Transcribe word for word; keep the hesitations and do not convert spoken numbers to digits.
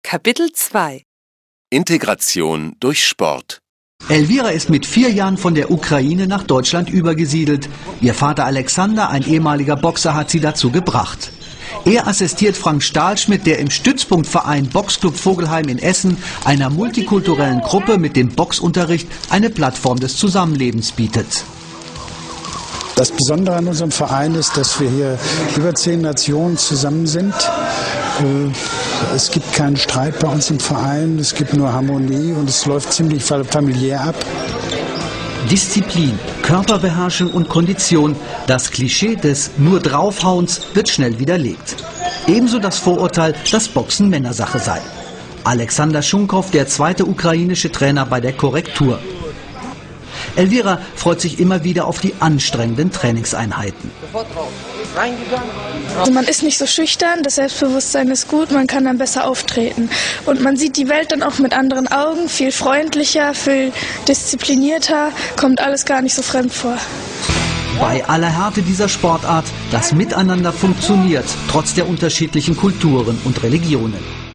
Kapitel zwei Integration durch Sport. Elvira ist mit vier Jahren von der Ukraine nach Deutschland übergesiedelt. Ihr Vater Alexander, ein ehemaliger Boxer, hat sie dazu gebracht. Er assistiert Frank Stahlschmidt, der im Stützpunktverein Boxclub Vogelheim in Essen, einer multikulturellen Gruppe mit dem Boxunterricht, eine Plattform des Zusammenlebens bietet. Das Besondere an unserem Verein ist, dass wir hier über zehn Nationen zusammen sind. Es gibt keinen Streit bei uns im Verein, es gibt nur Harmonie und es läuft ziemlich familiär ab. Disziplin, Körperbeherrschung und Kondition, das Klischee des nur draufhauens wird schnell widerlegt. Ebenso das Vorurteil, dass Boxen Männersache sei. Alexander Schunkow, der zweite ukrainische Trainer bei der Korrektur. Elvira freut sich immer wieder auf die anstrengenden Trainingseinheiten. Also man ist nicht so schüchtern, das Selbstbewusstsein ist gut, man kann dann besser auftreten. Und man sieht die Welt dann auch mit anderen Augen, viel freundlicher, viel disziplinierter, kommt alles gar nicht so fremd vor. Bei aller Härte dieser Sportart, das Miteinander funktioniert, trotz der unterschiedlichen Kulturen und Religionen.